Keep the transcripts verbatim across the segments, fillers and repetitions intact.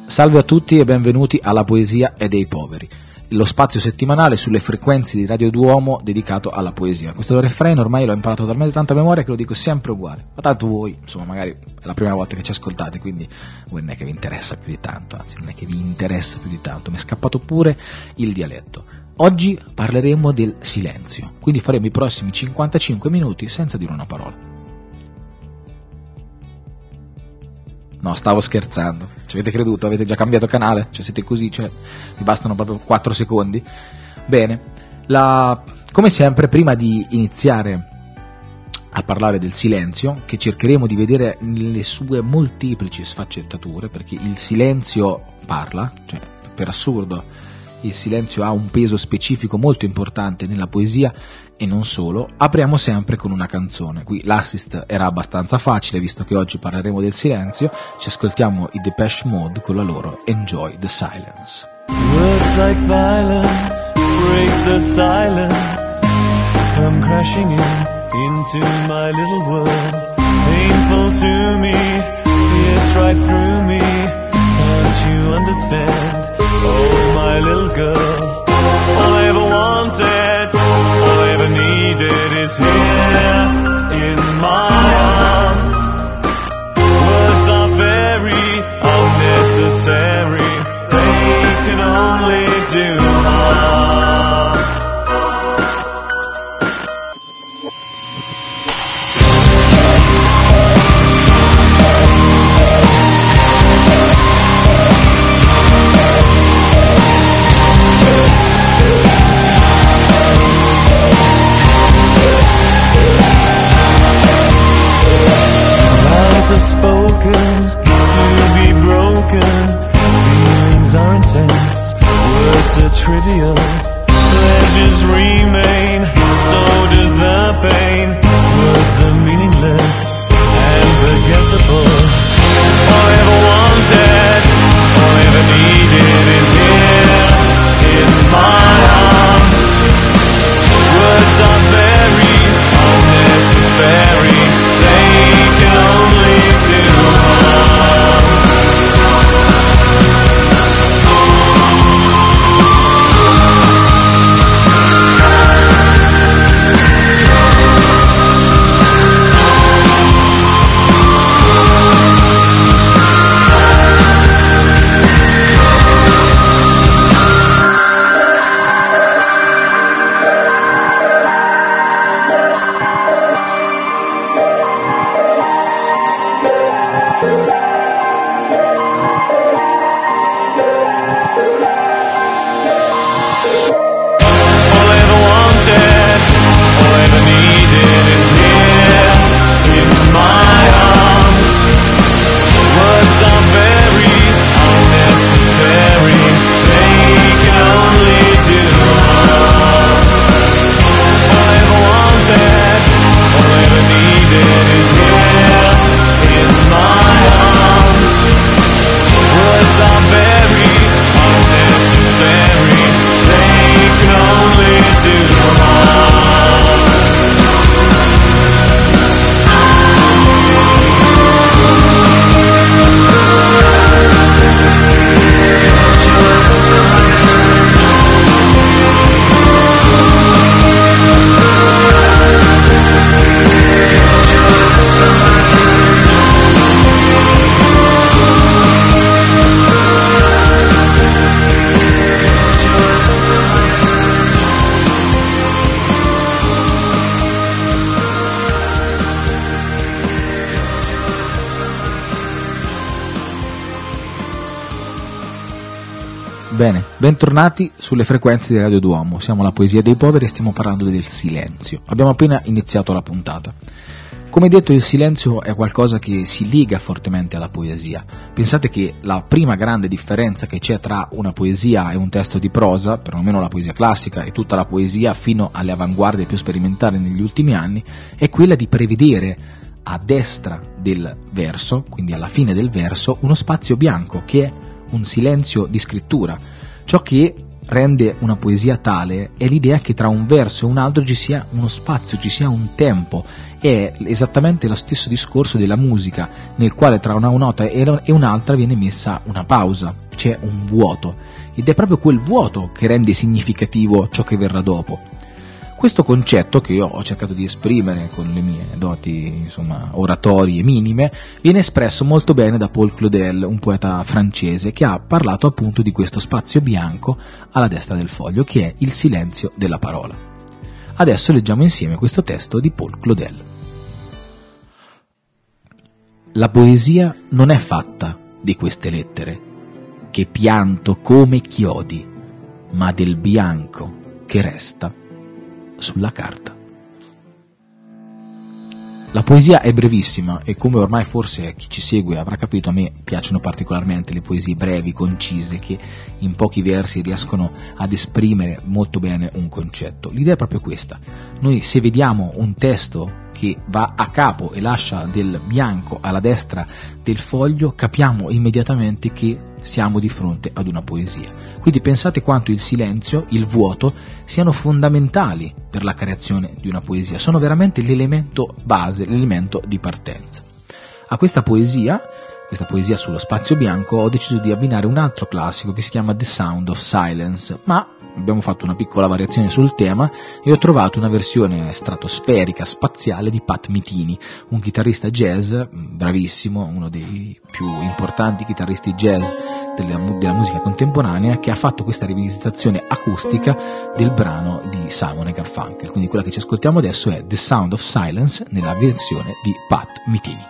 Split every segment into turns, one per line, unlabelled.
Salve a tutti e benvenuti alla Poesia e dei Poveri, lo spazio settimanale sulle frequenze di Radio Duomo dedicato alla poesia. Questo refrain ormai l'ho imparato talmente tanto a memoria che lo dico sempre uguale, ma tanto voi, insomma, magari è la prima volta che ci ascoltate, quindi voi non è che vi interessa più di tanto, anzi non è che vi interessa più di tanto, mi è scappato pure il dialetto. Oggi parleremo del silenzio, quindi faremo i prossimi cinquantacinque minuti senza dire una parola. No, stavo scherzando. Ci avete creduto? Avete già cambiato canale? Cioè siete così, cioè vi bastano proprio quattro secondi? Bene, la... come sempre, prima di iniziare a parlare del silenzio, che cercheremo di vedere nelle sue molteplici sfaccettature, perché il silenzio parla, cioè per assurdo il silenzio ha un peso specifico molto importante nella poesia e non solo, apriamo sempre con una canzone. Qui l'assist era abbastanza facile, visto che oggi parleremo del silenzio. Ci ascoltiamo i Depeche Mode con la loro Enjoy the Silence.
Words like violence break the silence, come crashing in into my little world, painful to me, pierce right through me, can't you understand? Oh, my little girl, all I ever wanted, all I ever needed is here in my arms. Words are very unnecessary, they can only do harm. Are spoken to be broken, feelings are intense, words are trivial, pleasures remain, so does the pain, words are meaningless and forgettable. All I ever wanted, all I ever needed is here in my arms. Words are very unnecessary, they can only do harm.
Bene, bentornati sulle frequenze di Radio Duomo, siamo la Poesia dei Poveri e stiamo parlando del silenzio. Abbiamo appena iniziato la puntata. Come detto, il silenzio è qualcosa che si lega fortemente alla poesia. Pensate che la prima grande differenza che c'è tra una poesia e un testo di prosa, perlomeno la poesia classica e tutta la poesia fino alle avanguardie più sperimentali negli ultimi anni, è quella di prevedere a destra del verso, quindi alla fine del verso, uno spazio bianco che è un silenzio di scrittura, ciò che rende una poesia tale è l'idea che tra un verso e un altro ci sia uno spazio, ci sia un tempo. È esattamente lo stesso discorso della musica, nel quale tra una nota e un'altra viene messa una pausa, c'è un vuoto, ed è proprio quel vuoto che rende significativo ciò che verrà dopo. Questo concetto, che io ho cercato di esprimere con le mie doti, insomma, oratorie minime, viene espresso molto bene da Paul Claudel, un poeta francese, che ha parlato appunto di questo spazio bianco alla destra del foglio, che è il silenzio della parola. Adesso leggiamo insieme questo testo di Paul Claudel. La poesia non è fatta di queste lettere, che pianto come chiodi, ma del bianco che resta sulla carta. La poesia è brevissima e, come ormai forse chi ci segue avrà capito, a me piacciono particolarmente le poesie brevi, concise, che in pochi versi riescono ad esprimere molto bene un concetto. L'idea è proprio questa. Noi, se vediamo un testo che va a capo e lascia del bianco alla destra del foglio, capiamo immediatamente che siamo di fronte ad una poesia. Quindi pensate quanto il silenzio, il vuoto, siano fondamentali per la creazione di una poesia. Sono veramente l'elemento base, l'elemento di partenza. A questa poesia, questa poesia sullo spazio bianco, ho deciso di abbinare un altro classico che si chiama The Sound of Silence, ma abbiamo fatto una piccola variazione sul tema e ho trovato una versione stratosferica, spaziale di Pat Metheny, un chitarrista jazz bravissimo, uno dei più importanti chitarristi jazz della, della musica contemporanea, che ha fatto questa rivisitazione acustica del brano di Simon e Garfunkel. Quindi quella che ci ascoltiamo adesso è The Sound of Silence nella versione di Pat Metheny.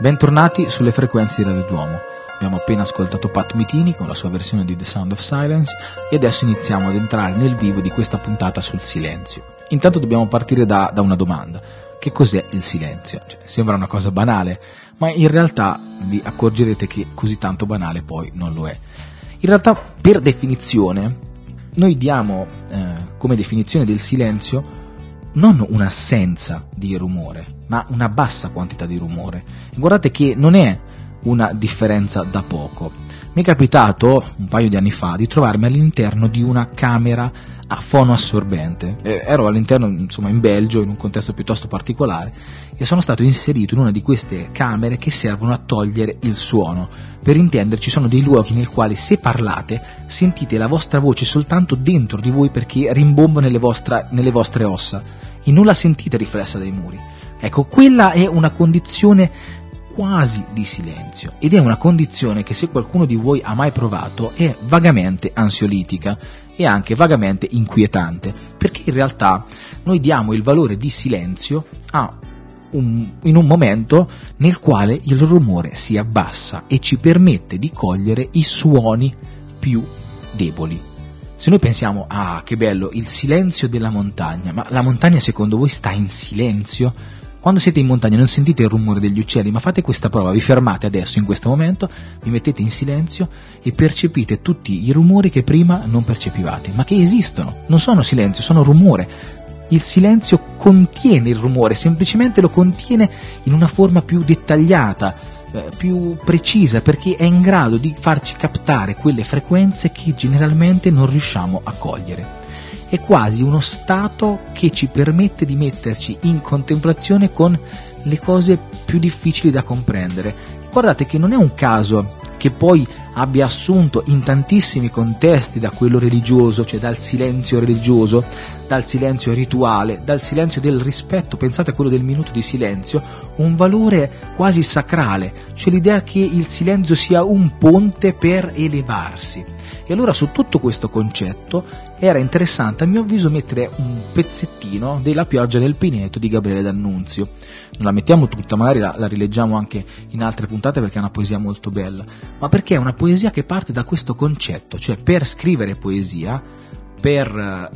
Bentornati sulle frequenze di Radio Duomo. Abbiamo appena ascoltato Pat Metheny con la sua versione di The Sound of Silence e adesso iniziamo ad entrare nel vivo di questa puntata sul silenzio. Intanto dobbiamo partire da, da una domanda. Che cos'è il silenzio? Cioè, sembra una cosa banale, ma in realtà vi accorgerete che così tanto banale poi non lo è. In realtà, per definizione, noi diamo eh, come definizione del silenzio non un'assenza di rumore, ma una bassa quantità di rumore. E guardate che non è una differenza da poco. Mi è capitato un paio di anni fa di trovarmi all'interno di una camera a fono assorbente. Eh, ero all'interno, insomma, in Belgio, in un contesto piuttosto particolare, e sono stato inserito in una di queste camere che servono a togliere il suono. Per intenderci, sono dei luoghi nel quali, se parlate, sentite la vostra voce soltanto dentro di voi perché rimbomba nelle, vostra, nelle vostre ossa e non la sentite riflessa dai muri. Ecco, quella è una condizione quasi di silenzio, ed è una condizione che, se qualcuno di voi ha mai provato, è vagamente ansiolitica e anche vagamente inquietante, perché in realtà noi diamo il valore di silenzio a un, in un momento nel quale il rumore si abbassa e ci permette di cogliere i suoni più deboli. Se noi pensiamo, ah, che bello, il silenzio della montagna, ma la montagna secondo voi sta in silenzio? Quando siete in montagna non sentite il rumore degli uccelli, ma fate questa prova, vi fermate adesso in questo momento, vi mettete in silenzio e percepite tutti i rumori che prima non percepivate, ma che esistono, non sono silenzio, sono rumore. Il silenzio contiene il rumore, semplicemente lo contiene in una forma più dettagliata, eh, più precisa, perché è in grado di farci captare quelle frequenze che generalmente non riusciamo a cogliere. È quasi uno stato che ci permette di metterci in contemplazione con le cose più difficili da comprendere. E guardate che non è un caso che poi abbia assunto in tantissimi contesti, da quello religioso, cioè dal silenzio religioso, dal silenzio rituale, dal silenzio del rispetto, pensate a quello del minuto di silenzio, un valore quasi sacrale, cioè l'idea che il silenzio sia un ponte per elevarsi. E allora, su tutto questo concetto era interessante, a mio avviso, mettere un pezzettino della Pioggia nel Pineto di Gabriele D'Annunzio. Non la mettiamo tutta, magari la, la rileggiamo anche in altre puntate, perché è una poesia molto bella, ma perché è una poesia che parte da questo concetto, cioè per scrivere poesia, per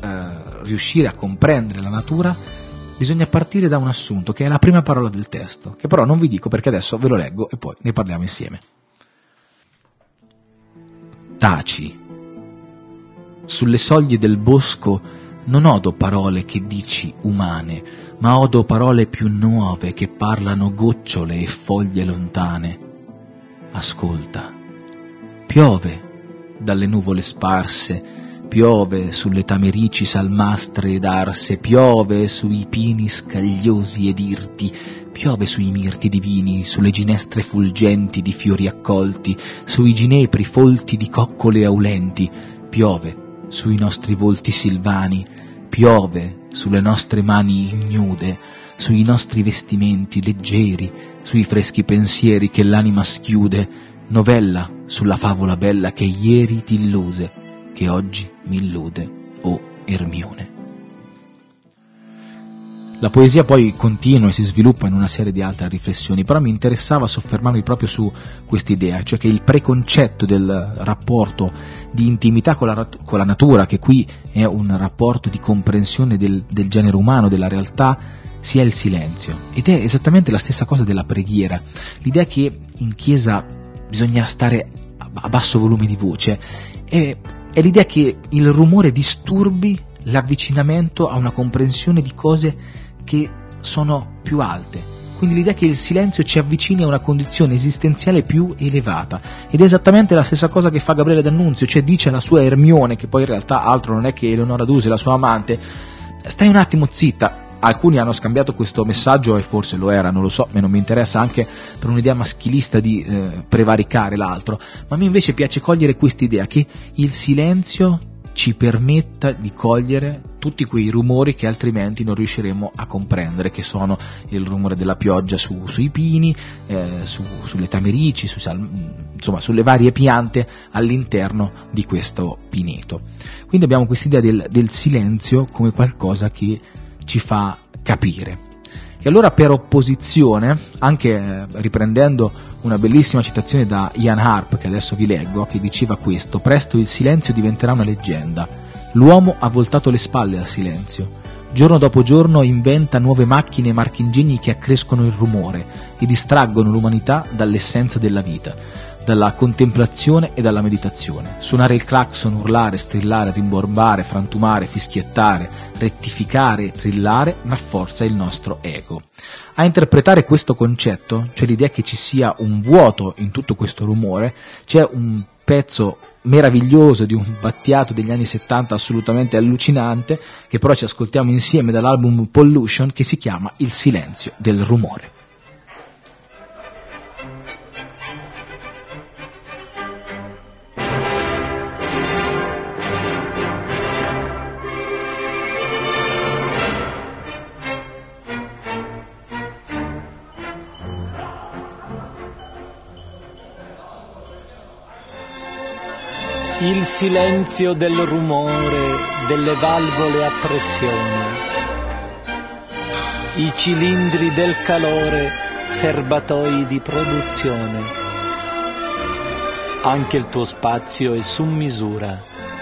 eh, riuscire a comprendere la natura, bisogna partire da un assunto che è la prima parola del testo, che però non vi dico perché adesso ve lo leggo e poi ne parliamo insieme. Taci. Sulle soglie del bosco non odo parole che dici umane, ma odo parole più nuove che parlano gocciole e foglie lontane. Ascolta. Piove dalle nuvole sparse, piove sulle tamerici salmastre ed arse, piove sui pini scagliosi ed irti, piove sui mirti divini, sulle ginestre fulgenti di fiori accolti, sui ginepri folti di coccole aulenti, piove sui nostri volti silvani, piove sulle nostre mani ignude, sui nostri vestimenti leggeri, sui freschi pensieri che l'anima schiude, novella sulla favola bella che ieri ti illuse, che oggi mi illude, o Ermione. La poesia poi continua e si sviluppa in una serie di altre riflessioni, però mi interessava soffermarmi proprio su quest'idea, cioè che il preconcetto del rapporto di intimità con la, con la natura, che qui è un rapporto di comprensione del, del genere umano, della realtà, sia il silenzio. Ed è esattamente la stessa cosa della preghiera, l'idea che in chiesa bisogna stare a basso volume di voce, è, è l'idea che il rumore disturbi l'avvicinamento a una comprensione di cose che sono più alte, quindi l'idea che il silenzio ci avvicini a una condizione esistenziale più elevata, ed è esattamente la stessa cosa che fa Gabriele D'Annunzio, cioè dice alla sua Ermione, che poi in realtà altro non è che Eleonora Duse, la sua amante: stai un attimo zitta. Alcuni hanno scambiato questo messaggio, e forse lo era, non lo so, me non mi interessa, anche per un'idea maschilista di eh, prevaricare l'altro, ma a me invece piace cogliere quest'idea che il silenzio ci permetta di cogliere tutti quei rumori che altrimenti non riusciremo a comprendere, che sono il rumore della pioggia su, sui pini, eh, su, sulle tamerici, su, insomma sulle varie piante all'interno di questo pineto. Quindi abbiamo quest'idea del, del silenzio come qualcosa che ci fa capire. E allora, per opposizione, anche eh, riprendendo una bellissima citazione da Ian Harp, che adesso vi leggo, che diceva questo: presto il silenzio diventerà una leggenda. L'uomo ha voltato le spalle al silenzio. Giorno dopo giorno inventa nuove macchine e marchingegni che accrescono il rumore e distraggono l'umanità dall'essenza della vita, dalla contemplazione e dalla meditazione. Suonare il clacson, urlare, strillare, rimbombare, frantumare, fischiettare, rettificare, trillare rafforza il nostro ego. A interpretare questo concetto, cioè l'idea che ci sia un vuoto in tutto questo rumore, c'è un pezzo meraviglioso di un battiato degli anni settanta assolutamente allucinante, che però ci ascoltiamo insieme dall'album Pollution, che si chiama Il silenzio del rumore.
Il silenzio del rumore delle valvole a pressione, i cilindri del calore, serbatoi di produzione. Anche il tuo spazio è su misura.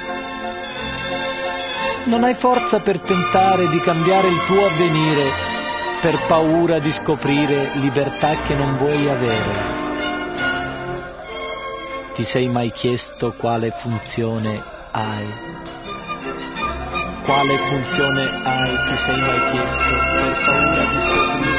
Non hai forza per tentare di cambiare il tuo avvenire, per paura di scoprire libertà che non vuoi avere. Ti sei mai chiesto quale funzione hai? Quale funzione hai? Ti sei mai chiesto per paura di scoprire?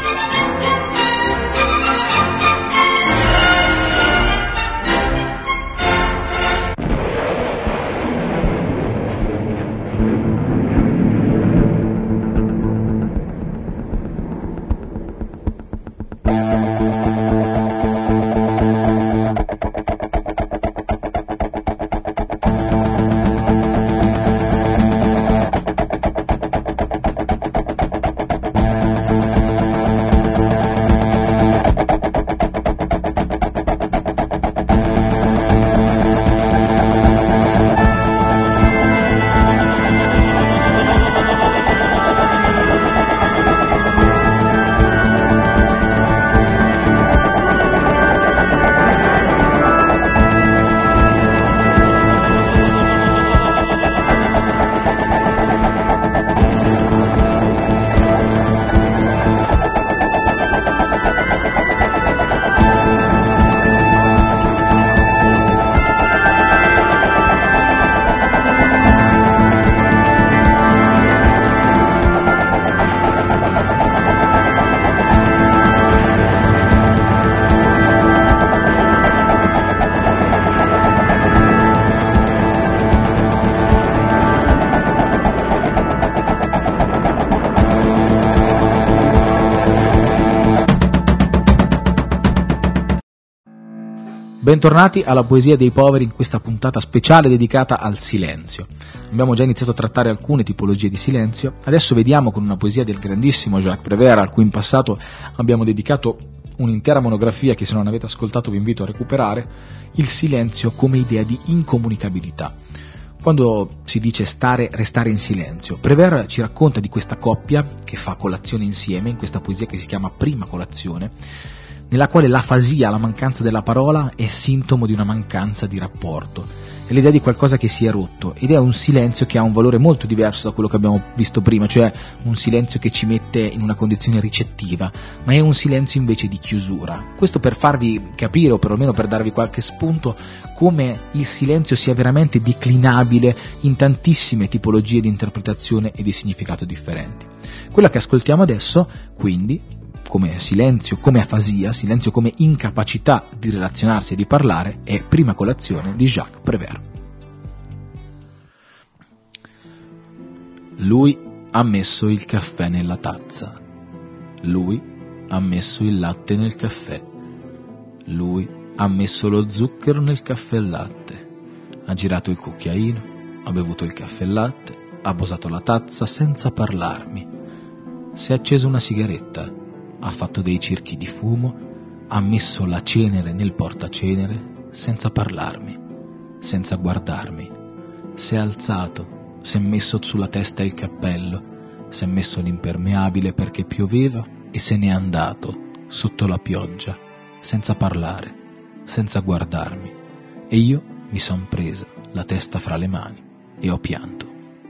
Bentornati alla Poesia dei Poveri in questa puntata speciale dedicata al silenzio. Abbiamo già iniziato a trattare alcune tipologie di silenzio, adesso vediamo con una poesia del grandissimo Jacques Prévert, a cui in passato abbiamo dedicato un'intera monografia che, se non avete ascoltato, vi invito a recuperare, il silenzio come idea di incomunicabilità. Quando si dice stare, restare in silenzio, Prévert ci racconta di questa coppia che fa colazione insieme in questa poesia che si chiama Prima colazione, nella quale l'afasia, la mancanza della parola, è sintomo di una mancanza di rapporto. È l'idea di qualcosa che si è rotto, ed è un silenzio che ha un valore molto diverso da quello che abbiamo visto prima, cioè un silenzio che ci mette in una condizione ricettiva, ma è un silenzio invece di chiusura. Questo per farvi capire, o perlomeno per darvi qualche spunto, come il silenzio sia veramente declinabile in tantissime tipologie di interpretazione e di significato differenti. Quella che ascoltiamo adesso, quindi, come silenzio, come afasia, silenzio come incapacità di relazionarsi e di parlare, è Prima colazione di Jacques Prévert. Lui ha messo il caffè nella tazza. Lui ha messo il latte nel caffè. Lui ha messo lo zucchero nel caffè e latte. Ha girato il cucchiaino, ha bevuto il caffè e latte, ha posato la tazza senza parlarmi. Si è acceso una sigaretta, ha fatto dei cerchi di fumo, ha messo la cenere nel portacenere senza parlarmi, senza guardarmi. Si è alzato, si è messo sulla testa il cappello, si è messo l'impermeabile perché pioveva e se n'è andato sotto la pioggia, senza parlare, senza guardarmi, e io mi son presa la testa fra le mani e ho pianto.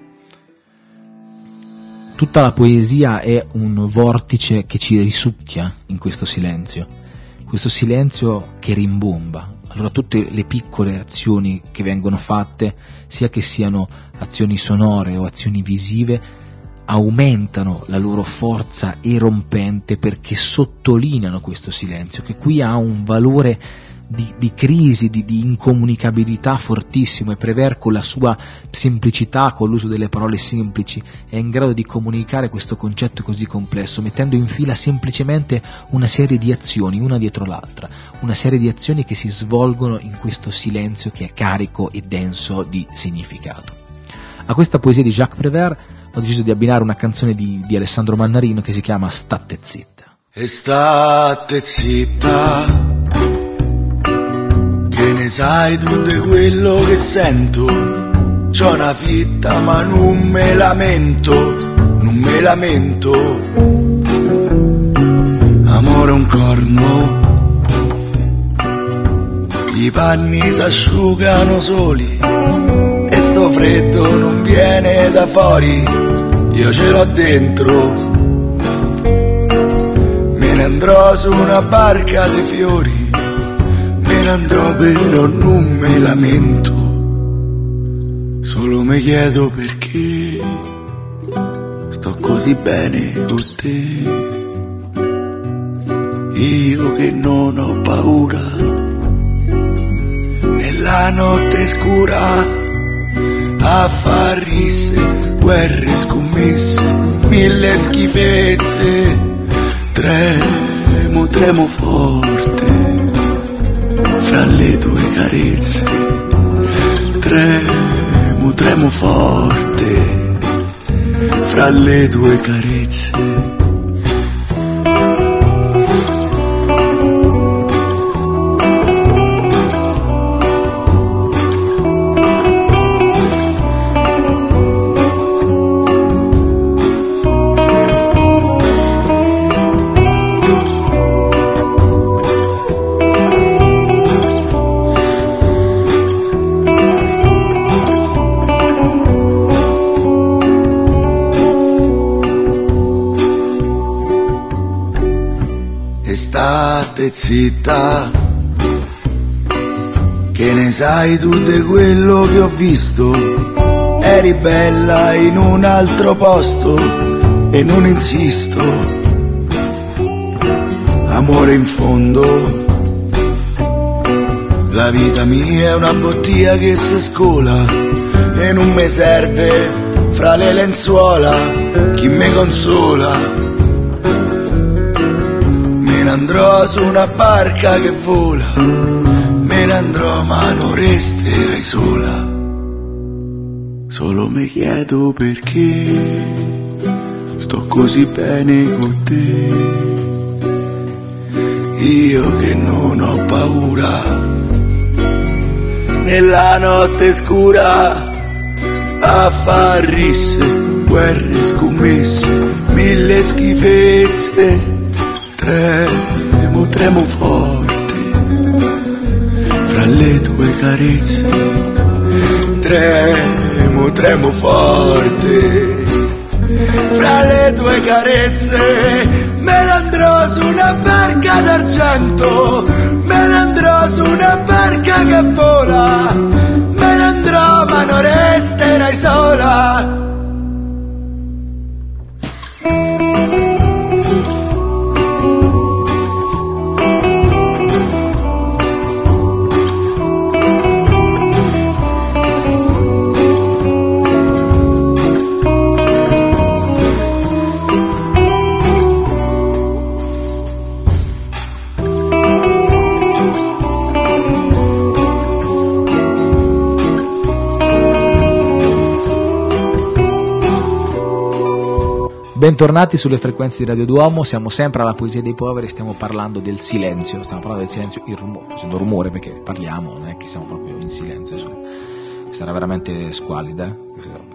Tutta la poesia è un vortice che ci risucchia in questo silenzio, questo silenzio che rimbomba. Allora tutte le piccole azioni che vengono fatte, sia che siano azioni sonore o azioni visive, aumentano la loro forza erompente perché sottolineano questo silenzio, che qui ha un valore di, di crisi, di, di incomunicabilità fortissimo, e Prévert con la sua semplicità, con l'uso delle parole semplici, è in grado di comunicare questo concetto così complesso, mettendo in fila semplicemente una serie di azioni, una dietro l'altra, una serie di azioni che si svolgono in questo silenzio che è carico e denso di significato. A questa poesia di Jacques Prévert ho deciso di abbinare una canzone di, di Alessandro Mannarino che si chiama State zitta.
E state zitta, che ne sai tu di quello che sento? C'ho una fitta ma non me lamento, non me lamento. Amore un corno, i panni s'asciugano soli, e sto freddo non viene da fuori, io ce l'ho dentro. Me ne andrò su una barca di fiori, me ne andrò però non me lamento. Solo mi chiedo perché sto così bene con te. Io che non ho paura nella notte scura, a far risse, guerre, scommesse, mille schifezze. Tremo, tremo forte fra le tue carezze. Tremo, tremo forte fra le tue carezze. State zitta, che ne sai tu di quello che ho visto? Eri bella in un altro posto e non insisto. Amore in fondo, la vita mia è una bottiglia che si scola e non mi serve fra le lenzuola chi mi consola. Me ne andrò su una barca che vola, me ne andrò ma non resterai sola. Solo mi chiedo perché sto così bene con te. Io che non ho paura nella notte scura, a far risse, guerre, scommesse, mille schifezze. Tremo, tremo forte fra le tue carezze. Tremo, tremo forte fra le tue carezze. Me ne andrò su una barca d'argento, me ne andrò su una barca che vola, me ne andrò ma non resterai sola.
Bentornati sulle frequenze di Radio Duomo, siamo sempre alla Poesia dei Poveri, stiamo parlando del silenzio, stiamo parlando del silenzio, il rumore, facendo rumore perché parliamo, non è che siamo proprio in silenzio, questa era veramente squallida,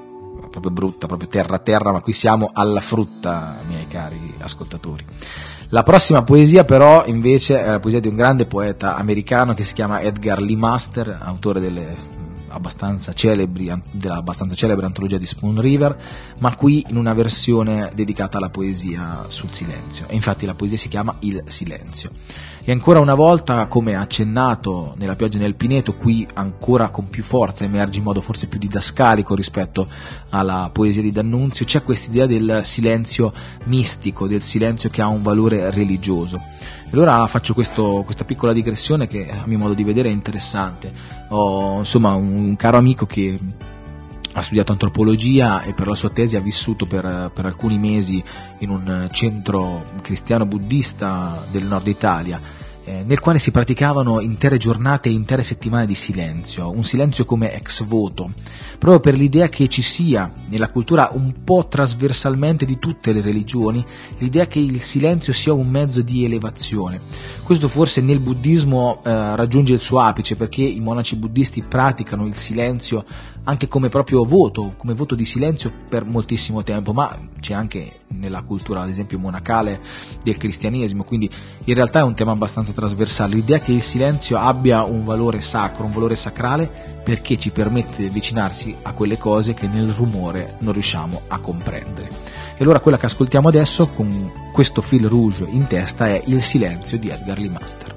proprio brutta, proprio terra terra, ma qui siamo alla frutta, miei cari ascoltatori. La prossima poesia però invece è la poesia di un grande poeta americano che si chiama Edgar Lee Master, autore delle abbastanza celebri, della abbastanza celebre antologia di Spoon River, ma qui in una versione dedicata alla poesia sul silenzio, e infatti la poesia si chiama Il silenzio. E ancora una volta, come accennato nella pioggia e nel pineto, qui ancora con più forza emerge in modo forse più didascalico rispetto alla poesia di D'Annunzio, c'è quest'idea del silenzio mistico, del silenzio che ha un valore religioso. E allora faccio questo, questa piccola digressione che a mio modo di vedere è interessante. Ho insomma un, un caro amico che ha studiato antropologia e per la sua tesi ha vissuto per, per alcuni mesi in un centro cristiano buddista del nord Italia, eh, nel quale si praticavano intere giornate e intere settimane di silenzio, un silenzio come ex voto, proprio per l'idea che ci sia nella cultura un po' trasversalmente di tutte le religioni l'idea che il silenzio sia un mezzo di elevazione. Questo forse nel buddismo eh, raggiunge il suo apice, perché i monaci buddisti praticano il silenzio anche come proprio voto, come voto di silenzio per moltissimo tempo, ma c'è anche nella cultura ad esempio monacale del cristianesimo, quindi in realtà è un tema abbastanza trasversale, l'idea che il silenzio abbia un valore sacro, un valore sacrale, perché ci permette di avvicinarsi a quelle cose che nel rumore non riusciamo a comprendere. E allora quella che ascoltiamo adesso con questo fil rouge in testa è Il silenzio di Edgar Lee Master.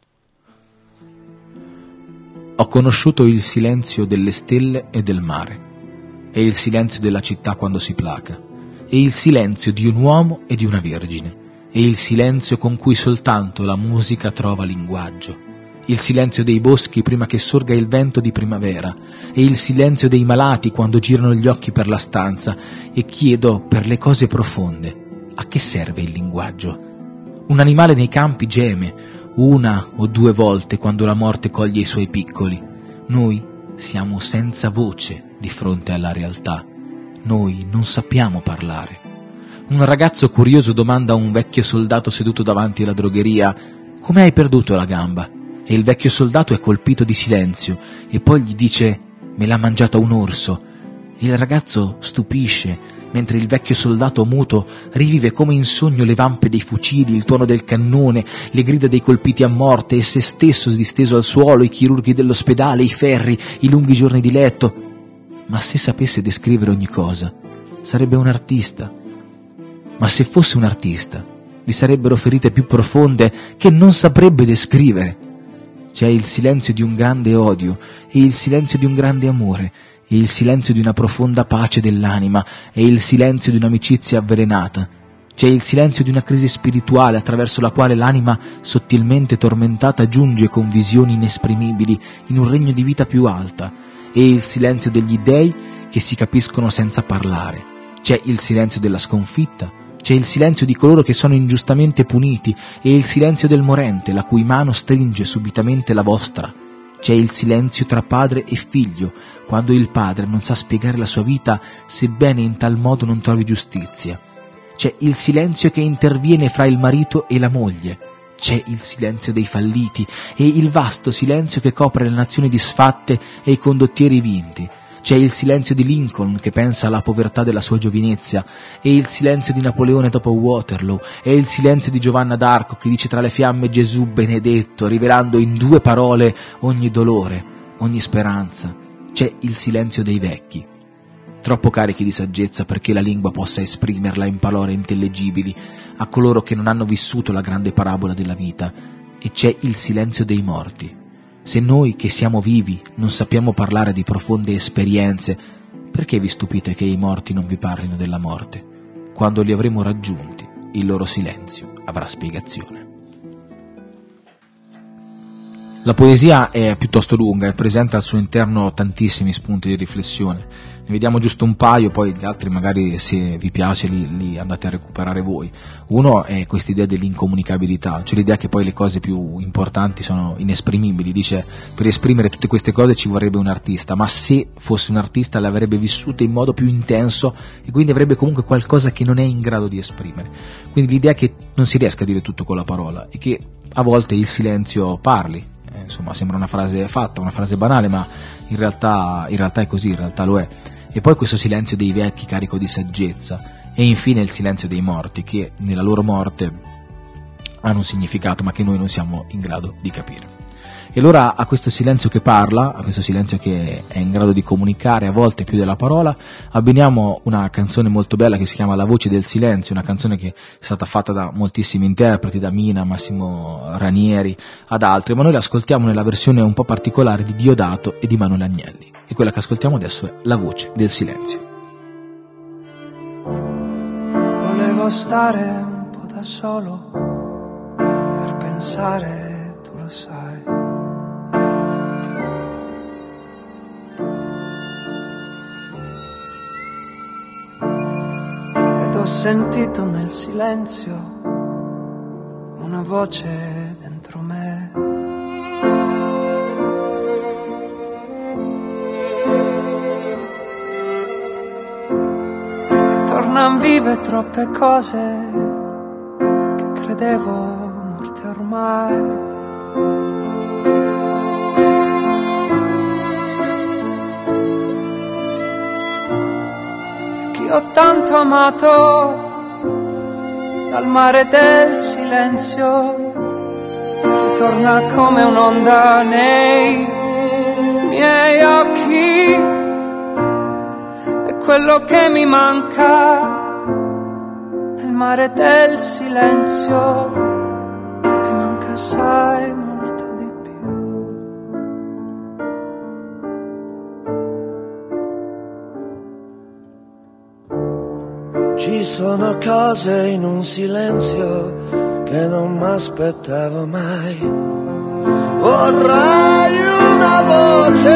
Ho conosciuto il silenzio delle stelle e del mare, e il silenzio della città quando si placa, e il silenzio di un uomo e di una vergine, e il silenzio con cui soltanto la musica trova linguaggio, il silenzio dei boschi prima che sorga il vento di primavera, e il silenzio dei malati quando girano gli occhi per la stanza, e chiedo per le cose profonde, a che serve il linguaggio? Un animale nei campi geme, una o due volte quando la morte coglie i suoi piccoli. Noi siamo senza voce di fronte alla realtà. Noi non sappiamo parlare. Un ragazzo curioso domanda a un vecchio soldato seduto davanti alla drogheria: come hai perduto la gamba? E il vecchio soldato è colpito di silenzio e poi gli dice: me l'ha mangiata un orso. Il ragazzo stupisce, mentre il vecchio soldato muto rivive come in sogno le vampe dei fucili, il tuono del cannone, le grida dei colpiti a morte e se stesso disteso al suolo, i chirurghi dell'ospedale, i ferri, i lunghi giorni di letto. Ma se sapesse descrivere ogni cosa, sarebbe un artista. Ma se fosse un artista, vi sarebbero ferite più profonde che non saprebbe descrivere. C'è il silenzio di un grande odio e il silenzio di un grande amore, e il silenzio di una profonda pace dell'anima, e il silenzio di un'amicizia avvelenata. C'è il silenzio di una crisi spirituale attraverso la quale l'anima sottilmente tormentata giunge con visioni inesprimibili in un regno di vita più alta, e il silenzio degli dèi che si capiscono senza parlare. C'è il silenzio della sconfitta, c'è il silenzio di coloro che sono ingiustamente puniti, e il silenzio del morente, la cui mano stringe subitamente la vostra. C'è il silenzio tra padre e figlio, quando il padre non sa spiegare la sua vita, sebbene in tal modo non trovi giustizia. C'è il silenzio che interviene fra il marito e la moglie. C'è il silenzio dei falliti e il vasto silenzio che copre le nazioni disfatte e i condottieri vinti. C'è il silenzio di Lincoln che pensa alla povertà della sua giovinezza, e il silenzio di Napoleone dopo Waterloo, e il silenzio di Giovanna d'Arco che dice tra le fiamme Gesù benedetto, rivelando in due parole ogni dolore, ogni speranza. C'è il silenzio dei vecchi, troppo carichi di saggezza perché la lingua possa esprimerla in parole intellegibili a coloro che non hanno vissuto la grande parabola della vita. E c'è il silenzio dei morti. Se noi che siamo vivi non sappiamo parlare di profonde esperienze, perché vi stupite che i morti non vi parlino della morte? Quando li avremo raggiunti, il loro silenzio avrà spiegazione. La poesia è piuttosto lunga e presenta al suo interno tantissimi spunti di riflessione. Ne vediamo giusto un paio, poi gli altri magari, se vi piace, li, li andate a recuperare voi. Uno è questa idea dell'incomunicabilità, cioè l'idea che poi le cose più importanti sono inesprimibili. Dice, per esprimere tutte queste cose ci vorrebbe un artista, ma se fosse un artista le avrebbe vissute in modo più intenso e quindi avrebbe comunque qualcosa che non è in grado di esprimere. Quindi l'idea che non si riesca a dire tutto con la parola e che a volte il silenzio parli. Eh, insomma, sembra una frase fatta, una frase banale, ma in realtà, in realtà è così, in realtà lo è. e poi questo silenzio dei vecchi carico di saggezza, e infine il silenzio dei morti, che nella loro morte hanno un significato ma che noi non siamo in grado di capire. E allora a questo silenzio che parla, a questo silenzio che è in grado di comunicare a volte più della parola, abbiniamo una canzone molto bella che si chiama La voce del silenzio, una canzone che è stata fatta da moltissimi interpreti, da Mina, Massimo Ranieri, ad altri, ma noi la ascoltiamo nella versione un po' particolare di Diodato e di Manuel Agnelli, e quella che ascoltiamo adesso è La voce del silenzio.
Volevo stare un po' da solo per pensare, tu lo sai. Ed ho sentito nel silenzio una voce dentro me. E tornan vive troppe cose che credevo morte ormai. Ho tanto amato dal mare del silenzio, ritorna come un'onda nei miei occhi, è quello che mi manca nel mare del silenzio, mi manca assai molto di più.
Ci sono cose in un silenzio che non m'aspettavo mai. Vorrei una voce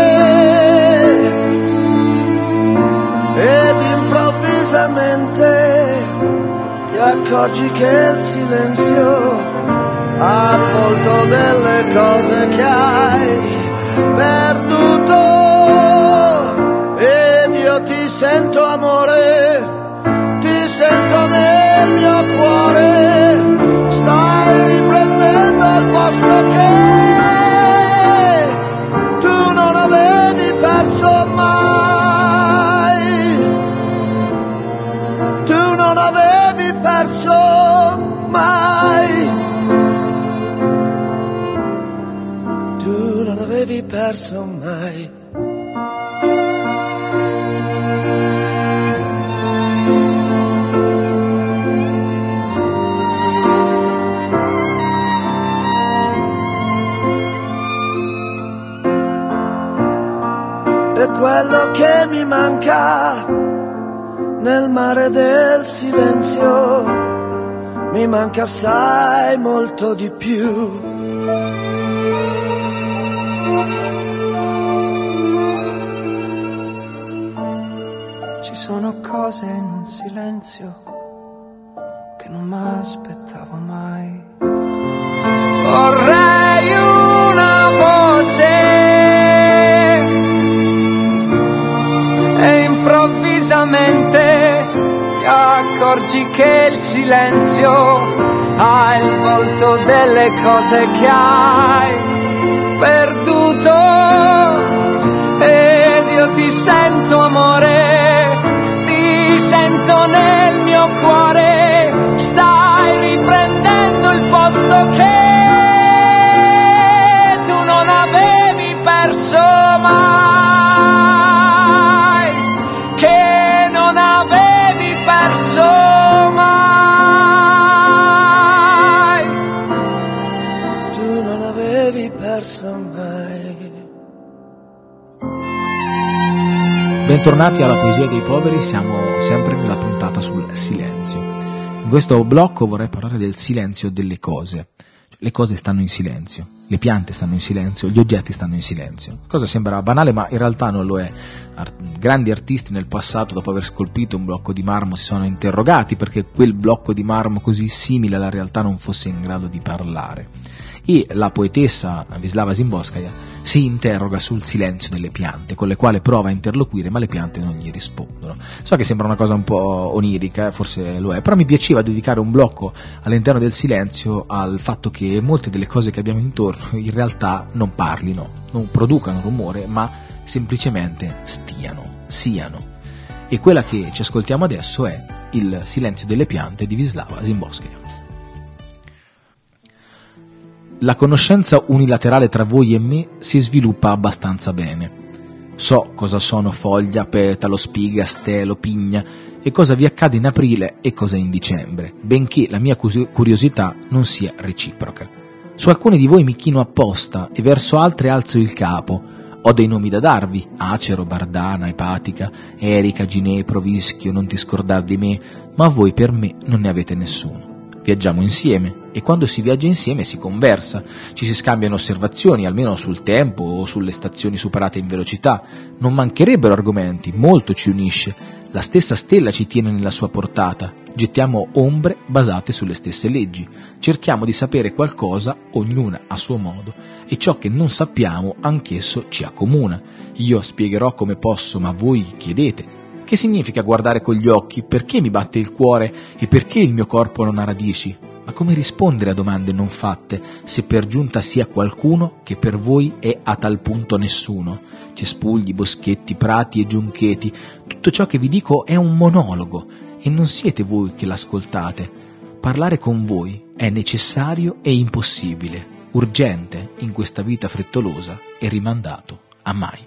ed improvvisamente ti accorgi che il silenzio ha il volto delle cose che hai perduto, ed io ti sento amore, sento nel mio cuore, stai riprendendo il posto che tu non avevi perso mai, tu non avevi perso mai, tu non avevi perso mai. È quello che mi manca nel mare del silenzio, mi manca assai molto di più.
Ci sono cose in un silenzio che non m'aspettavo mai. Vorrei una voce e improvvisamente ti accorgi che il silenzio ha il volto delle cose che hai perduto, ed io ti sento amore, ti sento nel mio cuore, stai riprendendo il posto che tu non avevi perso mai, che non avevi perso mai,
tu non avevi perso mai.
Bentornati alla Poesia dei Poveri, siamo sempre nella puntata sul silenzio. In questo blocco vorrei parlare del silenzio delle cose. Le cose stanno in silenzio, le piante stanno in silenzio, gli oggetti stanno in silenzio. Cosa sembra banale, ma in realtà non lo è. Art- grandi artisti nel passato, dopo aver scolpito un blocco di marmo, si sono interrogati perché quel blocco di marmo così simile alla realtà non fosse in grado di parlare. E la poetessa Wisława Szymborska si interroga sul silenzio delle piante, con le quali prova a interloquire, ma le piante non gli rispondono. So che sembra una cosa un po' onirica, forse lo è, però mi piaceva dedicare un blocco all'interno del silenzio al fatto che molte delle cose che abbiamo intorno in realtà non parlino, non producano rumore, ma semplicemente stiano. siano. E quella che ci ascoltiamo adesso è Il silenzio delle piante di Wisława Szymborska. La conoscenza unilaterale tra voi e me si sviluppa abbastanza bene. So cosa sono foglia, petalo, spiga, stelo, pigna e cosa vi accade in aprile e cosa in dicembre, benché la mia curiosità non sia reciproca. Su alcune di voi mi chino apposta e verso altre alzo il capo. Ho dei nomi da darvi: Acero, Bardana, Epatica, Erica, Ginepro, Vischio, non ti scordar di me, ma voi per me non ne avete nessuno. Viaggiamo insieme e quando si viaggia insieme si conversa, ci si scambiano osservazioni, almeno sul tempo o sulle stazioni superate in velocità. Non mancherebbero argomenti, molto ci unisce. La stessa stella ci tiene nella sua portata. Gettiamo ombre basate sulle stesse leggi. Cerchiamo di sapere qualcosa, ognuna a suo modo, e ciò che non sappiamo anch'esso ci accomuna. Io spiegherò come posso, ma voi chiedete. Che significa guardare con gli occhi? Perché mi batte il cuore? E perché il mio corpo non ha radici? Ma come rispondere a domande non fatte, se per giunta sia qualcuno che per voi è a tal punto nessuno? Cespugli, boschetti, prati e giuncheti, tutto ciò che vi dico è un monologo, e non siete voi che l'ascoltate. Parlare con voi è necessario e impossibile, urgente in questa vita frettolosa e rimandato a mai.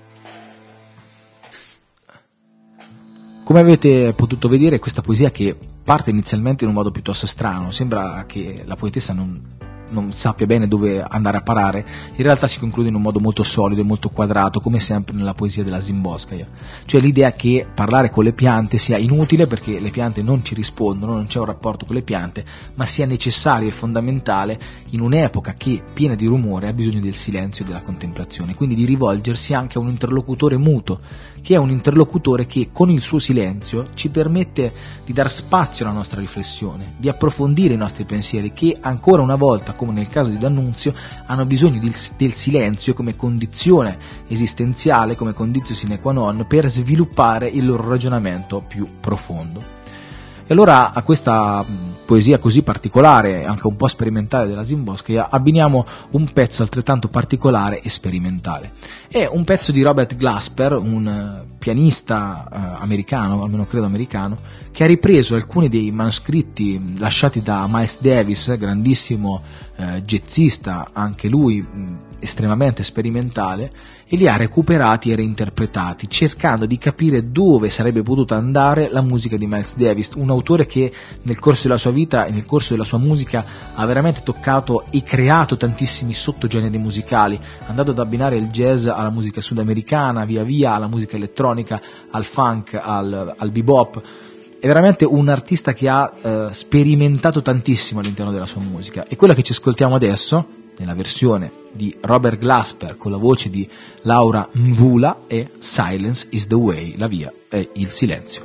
Come avete potuto vedere, questa poesia, che parte inizialmente in un modo piuttosto strano, sembra che la poetessa non, non sappia bene dove andare a parare, in realtà si conclude in un modo molto solido e molto quadrato, come sempre nella poesia della Szymborska. Cioè l'idea che parlare con le piante sia inutile perché le piante non ci rispondono, non c'è un rapporto con le piante, ma sia necessario e fondamentale in un'epoca che, piena di rumore, ha bisogno del silenzio e della contemplazione, quindi di rivolgersi anche a un interlocutore muto, che è un interlocutore che con il suo silenzio ci permette di dar spazio alla nostra riflessione, di approfondire i nostri pensieri, che ancora una volta, come nel caso di D'Annunzio, hanno bisogno del, del silenzio come condizione esistenziale, come condizio sine qua non per sviluppare il loro ragionamento più profondo. E allora a questa poesia così particolare, anche un po' sperimentale della Szymborska, abbiniamo un pezzo altrettanto particolare e sperimentale. È un pezzo di Robert Glasper, un pianista eh, americano, almeno credo americano, che ha ripreso alcuni dei manoscritti lasciati da Miles Davis, grandissimo eh, jazzista, anche lui mh, estremamente sperimentale, e li ha recuperati e reinterpretati, cercando di capire dove sarebbe potuta andare la musica di Miles Davis, un autore che nel corso della sua vita e nel corso della sua musica ha veramente toccato e creato tantissimi sottogeneri musicali, andando ad abbinare il jazz alla musica sudamericana, via via alla musica elettronica, al funk, al, al bebop. È veramente un artista che ha eh, sperimentato tantissimo all'interno della sua musica, e quella che ci ascoltiamo adesso, nella versione di Robert Glasper con la voce di Laura Mvula, è Silence is the Way, la via è il silenzio.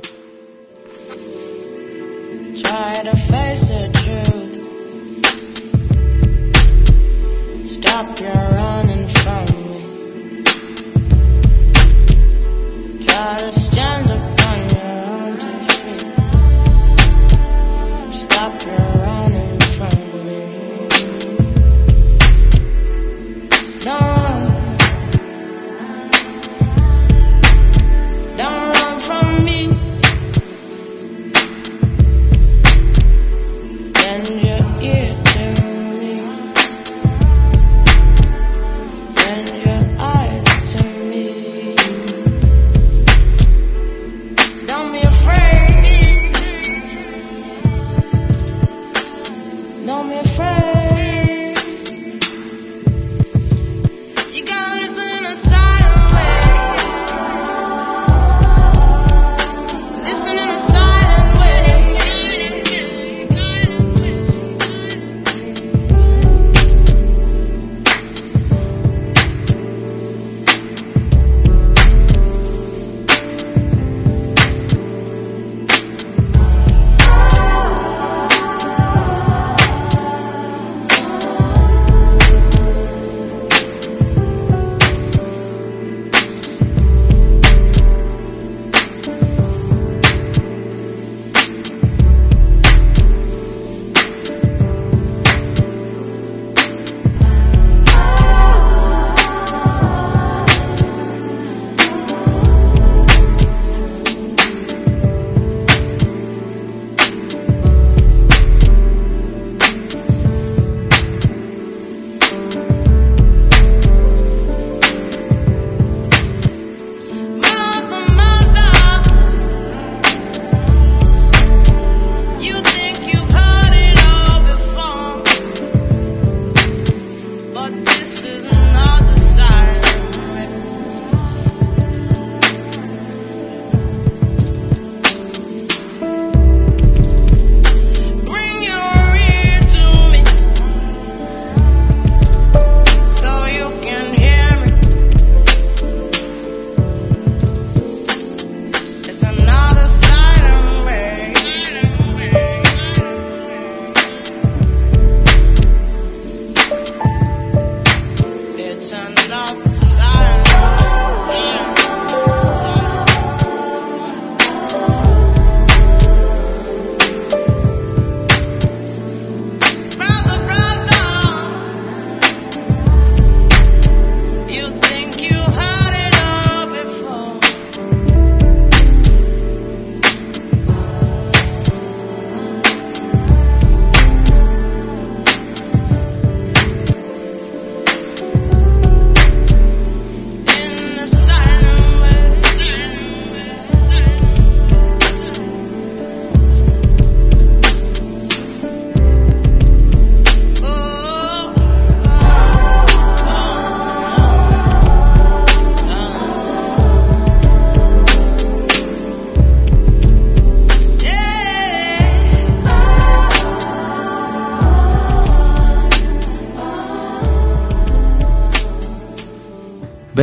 Try to face the truth. Stop your running from me. Try to stand upon your own two feet. Stop your running from me. Don't run. Don't run from me.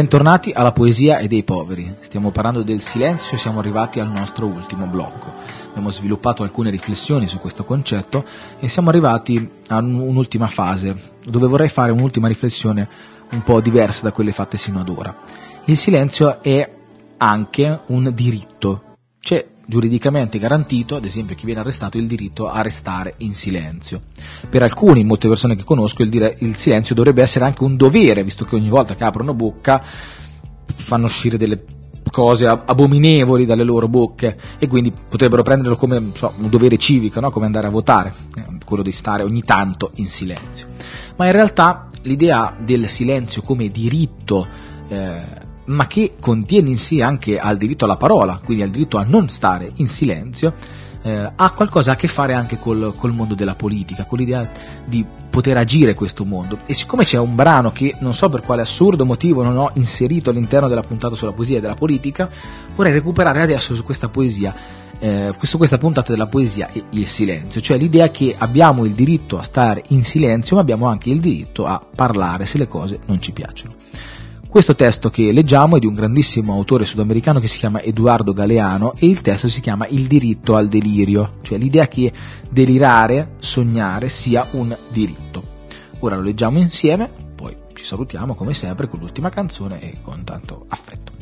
Bentornati alla poesia e dei poveri. Stiamo parlando del silenzio e siamo arrivati al nostro ultimo blocco. Abbiamo sviluppato alcune riflessioni su questo concetto e siamo arrivati a un'ultima fase, dove vorrei fare un'ultima riflessione un po' diversa da quelle fatte sino ad ora. Il silenzio è anche un diritto. C'è giuridicamente garantito, ad esempio, chi viene arrestato il diritto a restare in silenzio. Per alcuni, molte persone che conosco, il, dire, il silenzio dovrebbe essere anche un dovere, visto che ogni volta che aprono bocca fanno uscire delle cose abominevoli dalle loro bocche e quindi potrebbero prenderlo come so, un dovere civico, no? Come andare a votare, eh, quello di stare ogni tanto in silenzio. Ma in realtà l'idea del silenzio come diritto, eh, ma che contiene in sé anche al diritto alla parola, quindi al diritto a non stare in silenzio, eh, ha qualcosa a che fare anche col, col mondo della politica, con l'idea di poter agire questo mondo. E siccome c'è un brano che non so per quale assurdo motivo non ho inserito all'interno della puntata sulla poesia e della politica, vorrei recuperare adesso su questa poesia, eh, su questa puntata della poesia e il silenzio, cioè l'idea che abbiamo il diritto a stare in silenzio, ma abbiamo anche il diritto a parlare se le cose non ci piacciono. Questo testo che leggiamo è di un grandissimo autore sudamericano che si chiama Eduardo Galeano e il testo si chiama Il diritto al delirio, cioè l'idea che delirare, sognare sia un diritto. Ora lo leggiamo insieme, poi ci salutiamo come sempre con l'ultima canzone e con tanto affetto.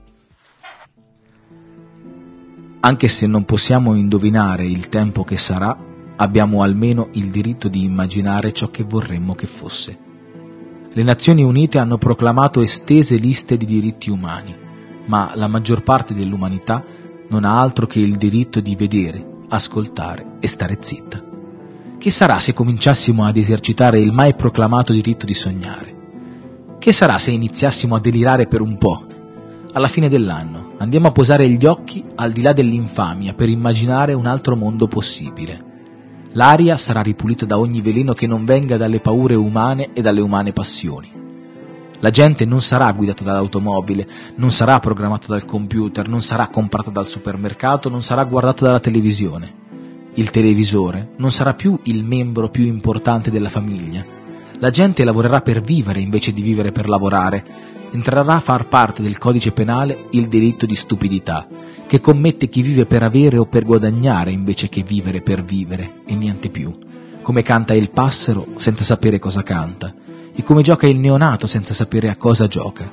Anche se non possiamo indovinare il tempo che sarà, abbiamo almeno il diritto di immaginare ciò che vorremmo che fosse. Le Nazioni Unite hanno proclamato estese liste di diritti umani, ma la maggior parte dell'umanità non ha altro che il diritto di vedere, ascoltare e stare zitta. Che sarà se cominciassimo ad esercitare il mai proclamato diritto di sognare? Che sarà se iniziassimo a delirare per un po'? Alla fine dell'anno andiamo a posare gli occhi al di là dell'infamia per immaginare un altro mondo possibile. L'aria sarà ripulita da ogni veleno che non venga dalle paure umane e dalle umane passioni. La gente non sarà guidata dall'automobile, non sarà programmata dal computer, non sarà comprata dal supermercato, non sarà guardata dalla televisione. Il televisore non sarà più il membro più importante della famiglia. La gente lavorerà per vivere invece di vivere per lavorare. Entrerà a far parte del codice penale il delitto di stupidità, che commette chi vive per avere o per guadagnare invece che vivere per vivere, e niente più. Come canta il passero senza sapere cosa canta, e come gioca il neonato senza sapere a cosa gioca.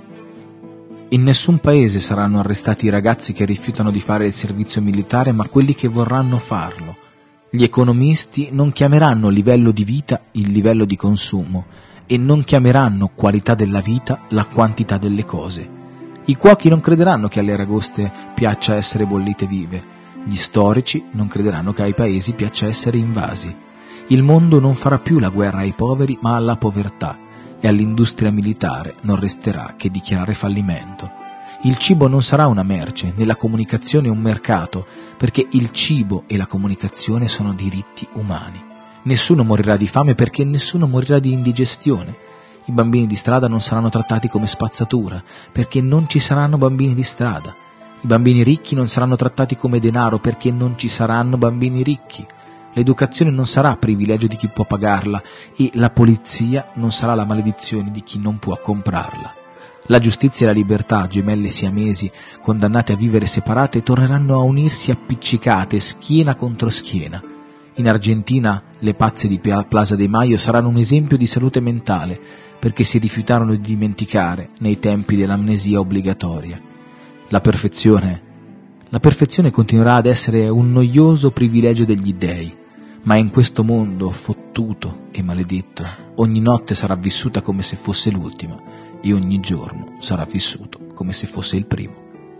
In nessun paese saranno arrestati i ragazzi che rifiutano di fare il servizio militare, ma quelli che vorranno farlo. Gli economisti non chiameranno livello di vita il livello di consumo, e non chiameranno qualità della vita la quantità delle cose. I cuochi non crederanno che alle aragoste piaccia essere bollite vive. Gli storici non crederanno che ai paesi piaccia essere invasi. Il mondo non farà più la guerra ai poveri, ma alla povertà, e all'industria militare non resterà che dichiarare fallimento. Il cibo non sarà una merce, né la comunicazione un mercato, perché il cibo e la comunicazione sono diritti umani. Nessuno morirà di fame perché nessuno morirà di indigestione. I bambini di strada non saranno trattati come spazzatura, perché non ci saranno bambini di strada. I bambini ricchi non saranno trattati come denaro, perché non ci saranno bambini ricchi. L'educazione non sarà privilegio di chi può pagarla, e la polizia non sarà la maledizione di chi non può comprarla. La giustizia e la libertà, gemelle siamesi, condannate a vivere separate, torneranno a unirsi appiccicate, schiena contro schiena. In Argentina le pazze di Plaza de Mayo saranno un esempio di salute mentale, perché si rifiutarono di dimenticare nei tempi dell'amnesia obbligatoria. La perfezione, la perfezione continuerà ad essere un noioso privilegio degli dèi, ma in questo mondo fottuto e maledetto ogni notte sarà vissuta come se fosse l'ultima e ogni giorno sarà vissuto come se fosse il primo.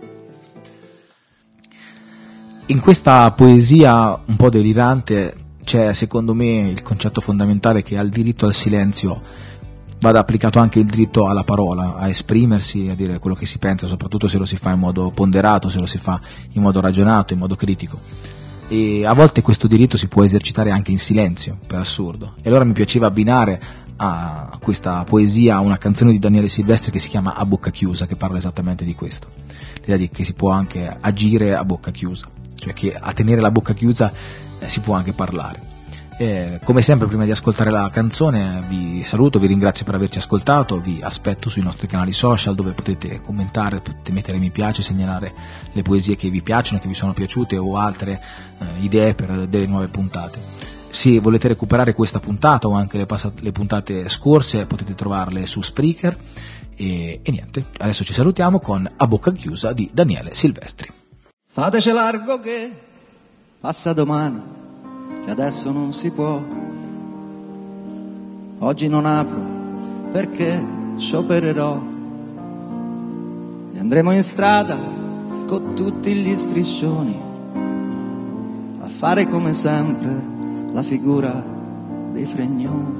In questa poesia un po' delirante c'è secondo me il concetto fondamentale che al diritto al silenzio vada applicato anche il diritto alla parola, a esprimersi, a dire quello che si pensa, soprattutto se lo si fa in modo ponderato, se lo si fa in modo ragionato, in modo critico. E a volte questo diritto si può esercitare anche in silenzio, per assurdo. E allora mi piaceva abbinare a questa poesia una canzone di Daniele Silvestri che si chiama A bocca chiusa, che parla esattamente di questo, l'idea di che si può anche agire a bocca chiusa, cioè che a tenere la bocca chiusa eh, si può anche parlare. Eh, come sempre, prima di ascoltare la canzone vi saluto, vi ringrazio per averci ascoltato, vi aspetto sui nostri canali social dove potete commentare, potete mettere mi piace, segnalare le poesie che vi piacciono, che vi sono piaciute o altre eh, idee per delle nuove puntate. Se volete recuperare questa puntata o anche le, passate, le puntate scorse, potete trovarle su Spreaker. E, e niente, adesso ci salutiamo con A Bocca Chiusa di Daniele Silvestri.
Fateci largo che passa domani, che adesso non si può. Oggi non apro perché sciopererò e andremo in strada con tutti gli striscioni a fare come sempre la figura dei fregnoni.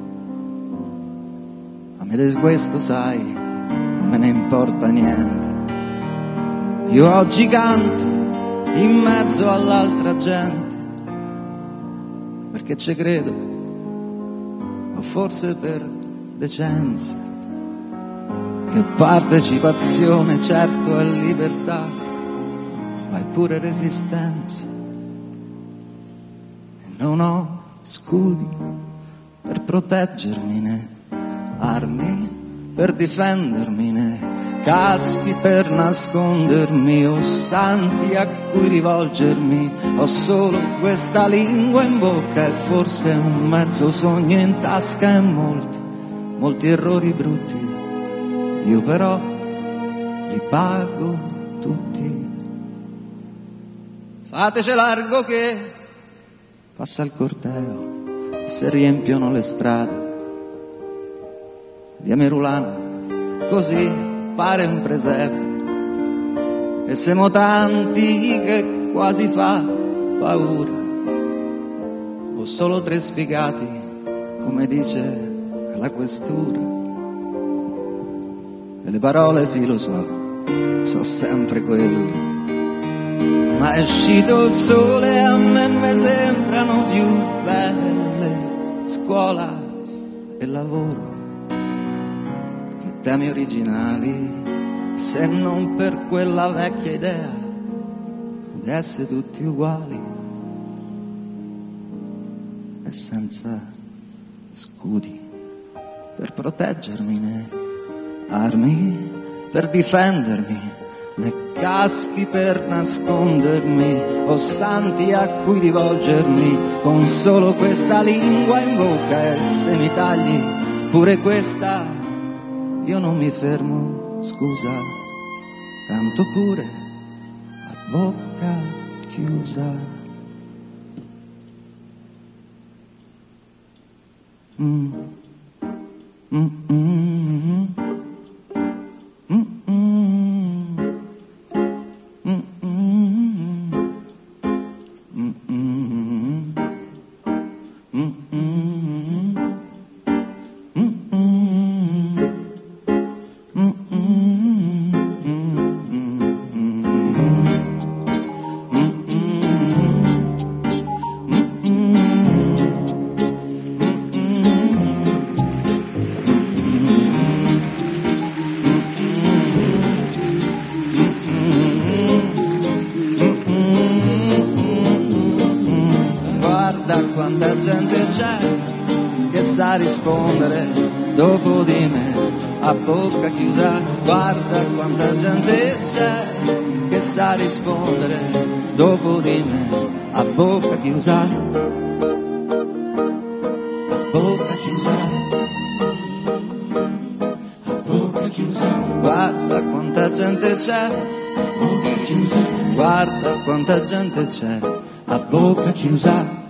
A me di questo sai, non me ne importa niente. Io oggi canto in mezzo all'altra gente perché ci credo, o forse per decenza, che partecipazione certo è libertà, ma è pure resistenza. E non ho scudi per proteggermi, né armi per difendermi, né caschi per nascondermi, o santi a cui rivolgermi. Ho solo questa lingua in bocca e forse un mezzo sogno in tasca e molti, molti errori brutti. Io però li pago tutti. Fateci largo che passa il corteo e si riempiono le strade. Via Merulana così pare un presepe e siamo tanti che quasi fa paura. Ho solo tre sfigati, come dice la questura, e le parole sì lo so, so sempre quelle. Ma è uscito il sole e a me mi sembrano più belle scuola e lavoro, temi originali, se non per quella vecchia idea di essere tutti uguali e senza scudi per proteggermi, né armi per difendermi, né caschi per nascondermi, o santi a cui rivolgermi, con solo questa lingua in bocca. E se mi tagli pure questa, io non mi fermo, scusa, canto pure a bocca chiusa. Mm. Mm, mm, mm. Mm, mm. Mm, mm. Mm, mm. Mm, mm. Quanta gente c'è che sa rispondere dopo di me a bocca chiusa. Guarda quanta gente c'è che sa rispondere dopo di me a bocca chiusa. A bocca chiusa. A bocca chiusa. Guarda quanta gente c'è a bocca chiusa. Guarda quanta gente c'è a bocca chiusa.